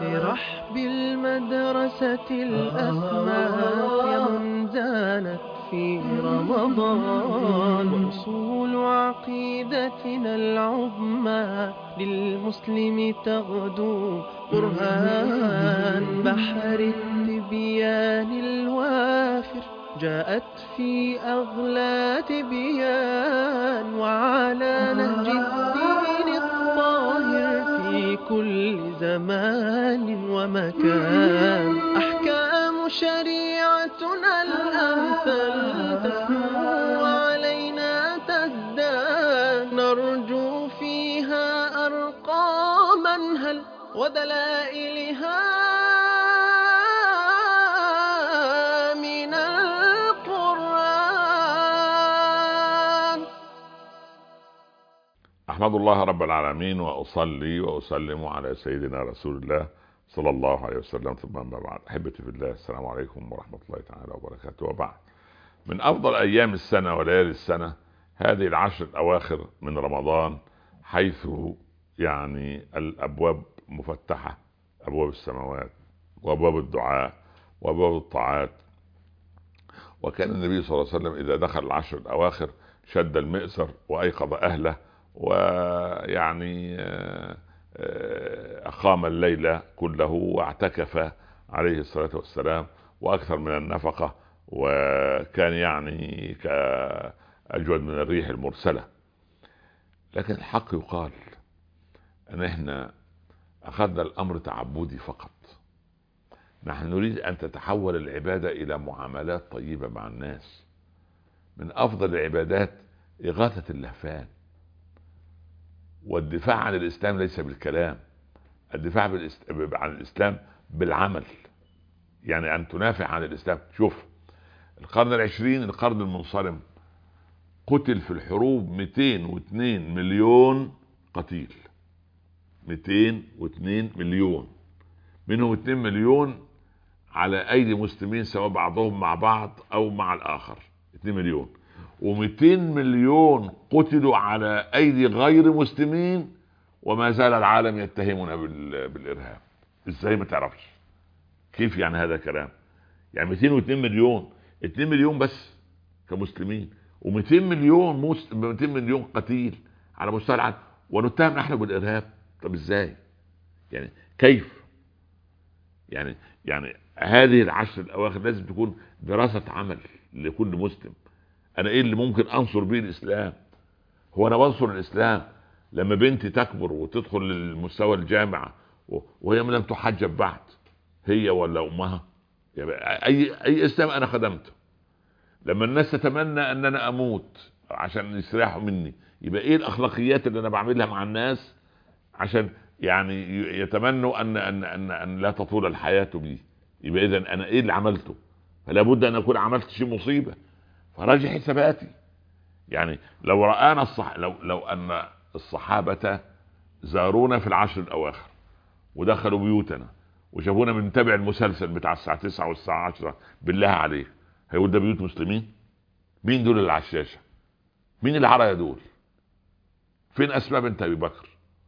في رحب المدرسة الأسماء يا من زانت في رمضان، وأصول عقيدتنا العظمى للمسلم تغدو برهان. بحر التبيان الوافر جاءت في أغلى تبيان، وعلى نهج الدين الطاهر في كل زمان ومكان. أحكام شريعتنا الأمثل تسمو علينا تزداد، نرجو فيها أرقاما هل ودلائلها من القرآن. أحمد الله رب العالمين وأصلي وأسلم على سيدنا رسول الله صلى الله عليه وسلم. ثم أما بعد، أحبتي في الله، السلام عليكم ورحمة الله تعالى وبركاته. وبعد، من أفضل أيام السنة وليالي السنة هذه العشر الأواخر من رمضان، حيث يعني الأبواب مفتحة، أبواب السماوات وأبواب الدعاء وأبواب الطاعات. وكان النبي صلى الله عليه وسلم إذا دخل العشر الأواخر شد المئزر وأيقظ أهله، ويعني أقام الليل كله واعتكف عليه الصلاة والسلام، وأكثر من النفقة، وكان يعني كأجود من الريح المرسلة. لكن الحق يقال أن احنا أخذنا الأمر تعبدي فقط. نحن نريد أن تتحول العبادة إلى معاملات طيبة مع الناس. من أفضل العبادات إغاثة اللهفان، والدفاع عن الإسلام ليس بالكلام، الدفاع عن الإسلام بالعمل. يعني أن تنافع عن الإسلام. شوف القرن العشرين، القرن المنصرم، قتل في الحروب 202 مليون قتيل. 202 مليون، منهم 2 مليون على أيدي مسلمين، سواء بعضهم مع بعض أو مع الآخر. 2 مليون، و200 مليون قتلوا على أيدي غير مسلمين، وما زال العالم يتهمنا بالإرهاب. إزاي ما تعرفش؟ كيف يعني هذا كلام؟ يعني 202 مليون، 2 مليون بس كمسلمين، و200 مليون 200 مليون قتيل على مستوى العالم، ونتهم نحن بالإرهاب. طب إزاي؟ يعني كيف؟ يعني هذه العشر الأواخر لازم تكون دراسة عمل لكل مسلم. أنا إيه اللي ممكن أنصر به الإسلام؟ هو أنا بنصر الإسلام لما بنتي تكبر وتدخل للمستوى الجامعة وهي لم تحجب بعد، هي ولا أمها؟ يعني أي إسلام أنا خدمته؟ لما الناس تتمنى أن أنا أموت عشان يستريحوا مني، يبقى إيه الأخلاقيات اللي أنا بعملها مع الناس عشان يعني يتمنوا أن لا تطول الحياة بي؟ يبقى إذن أنا إيه اللي عملته؟ فلا بد أن أكون عملت شيء مصيبة. فراجع حساباتي. يعني لو رآنا لو أن الصحابة زارونا في العشر الأواخر ودخلوا بيوتنا وشافونا بنتابع المسلسل بتاع الساعة 9 والساعة 10، بالله عليك هيقول ده بيوت مسلمين؟ مين دول اللي على الشاشة؟ مين اللي عرى دول؟ فين أسماء بنت أبي بكر؟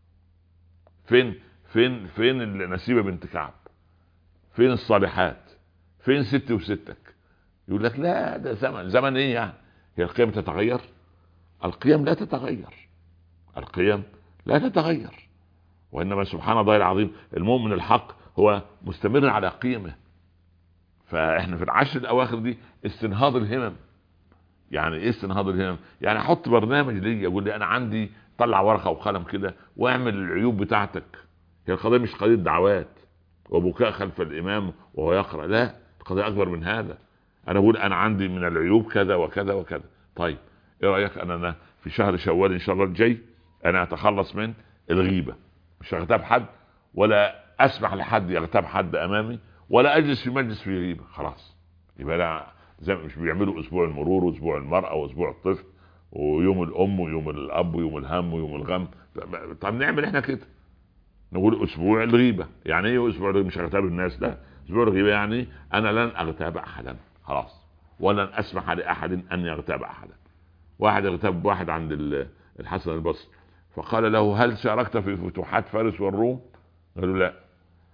فين نسيبة بنت كعب؟ فين الصالحات؟ فين ستي وستك؟ يقول لك لا ده زمن ايه يعني؟ هي القيم تتغير؟ القيم لا تتغير، القيم لا تتغير. وإنما سبحان الله العظيم المؤمن الحق هو مستمر على قيمه. فإحنا في العشر الأواخر دي استنهاض الهمم. يعني إيه استنهاض الهمم؟ يعني أحط برنامج لي يقول لي أنا عندي، طلع ورقة وقلم كده واعمل العيوب بتاعتك. هي القضية مش قضية دعوات وبكاء خلف الإمام وهو يقرأ، لا، القضية أكبر من هذا. أنا أقول أنا عندي من العيوب كذا وكذا وكذا. طيب إيه رأيك أنا في شهر شوال إن شاء الله الجاي أنا أتخلص من الغيبة، مش هغتاب حد ولا أسمح لحد يغتاب حد أمامي ولا أجلس في مجلس فيه غيبة. خلاص، يبقى أنا زي مش بيعملوا أسبوع المرور وأسبوع المرأة وأسبوع الطفل ويوم الأم ويوم الأب ويوم الهم ويوم الغم. طب نعمل إحنا كده، نقول أسبوع الغيبة. يعني إيه أسبوع الغيبة؟ مش هغتاب الناس، لا، أسبوع الغيبة يعني أنا لن أغتاب أحدا خلاص، ولن أسمح لأحد أن يغتاب أحدا. واحد اغتاب واحد عند الحسن البصري، فقال له هل شاركت في فتوحات فارس والروم؟ قالوا لا.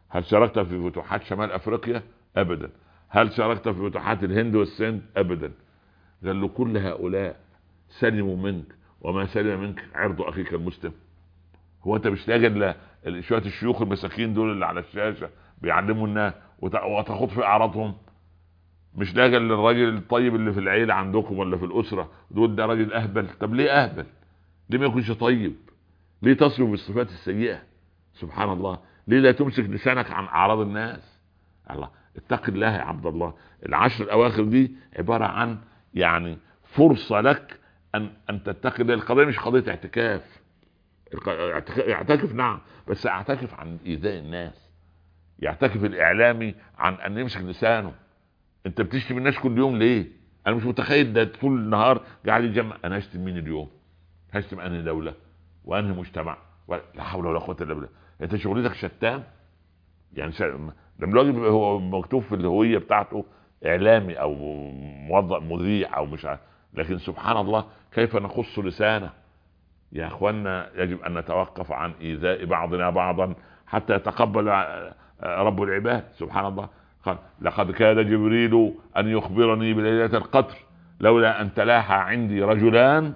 هل شاركت في فتوحات شمال افريقيا؟ ابدا. هل شاركت في فتوحات الهند والسند؟ ابدا. قال له كل هؤلاء سلموا منك، وما سلم منك عرض اخيك المسلم. هو انت مش لاقي شويه الشيوخ المساكين دول اللي على الشاشه بيعلموا الناس وتخوض في اعراضهم؟ مش لاقي الراجل الطيب اللي في العيله عندكم ولا في الاسره دول ده راجل اهبل؟ طب ليه اهبل؟ ليه ما يكونش طيب؟ ليه تصف بالصفات السيئه؟ سبحان الله. ليه لا تمسك لسانك عن اعراض الناس؟ الله، اتق الله يا عبد الله. العشر الاواخر دي عباره عن يعني فرصه لك ان تتقي الله. القضيه مش قضيه اعتكاف. يعتكف نعم، بس اعتكف عن ايذاء الناس. يعتكف الاعلامي عن ان يمسك لسانه. انت بتشتم الناس كل يوم ليه؟ انا مش متخيل ده طول النهار قاعد يجمع انا هشتم مين اليوم، هشتم انهي دوله وانهي مجتمع، لا حول ولا قوه الا بالله. انت شغلتك شتام يعني. لما الراجل هو مكتوب في الهويه بتاعته اعلامي او موظف مذيع او مش عارف، لكن سبحان الله كيف نخص لسانه. يا اخوانا يجب ان نتوقف عن ايذاء بعضنا بعضا حتى يتقبل رب العباد. سبحان الله. قال لقد كاد جبريل ان يخبرني بليلة القدر لولا ان تلاحى عندي رجلان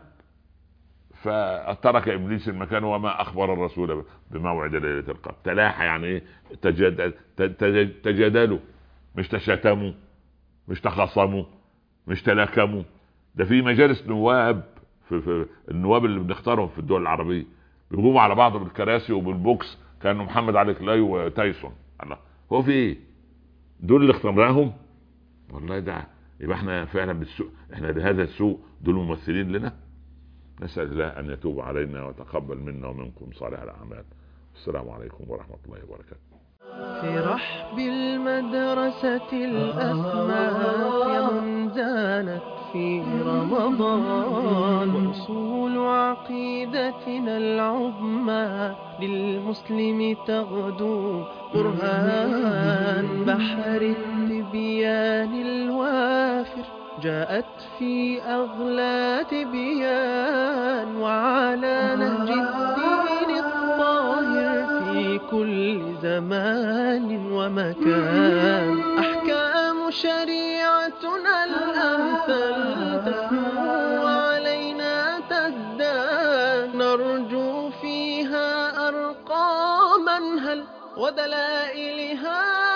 فترك ابليس المكان وما اخبر الرسول بموعد ليلة القدر. تلاحى يعني ايه؟ تجادلوا، مش تشاتموا، مش تخاصموا، مش تلاكموا. ده في مجالس نواب، في النواب اللي بنختارهم في الدول العربية بيقوموا على بعض بالكراسي وبالبوكس كانوا محمد علي كلاي وتايسون. الله، هو في ايه؟ دول اللي اخترناهم؟ والله ده يبقى احنا فعلا بالسوء، احنا بهذا السوء دول ممثلين لنا. نسأل الله ان يتوب علينا وتقبل منا ومنكم صالح الاعمال. السلام عليكم ورحمة الله وبركاته. في رحب المدرسة الأسماء يا من زانت في رمضان، وأصول عقيدتنا العظمى للمسلم تغدو برهان. بحر التبيان الوافر جاءت في أغلى تبيان، وعلى نهج الدين الطاهر في كل زمان ومكان. أحكام شريعتنا الأمثل تسمو علينا تزداد، نرجو فيها أرقاما هل ودلائلها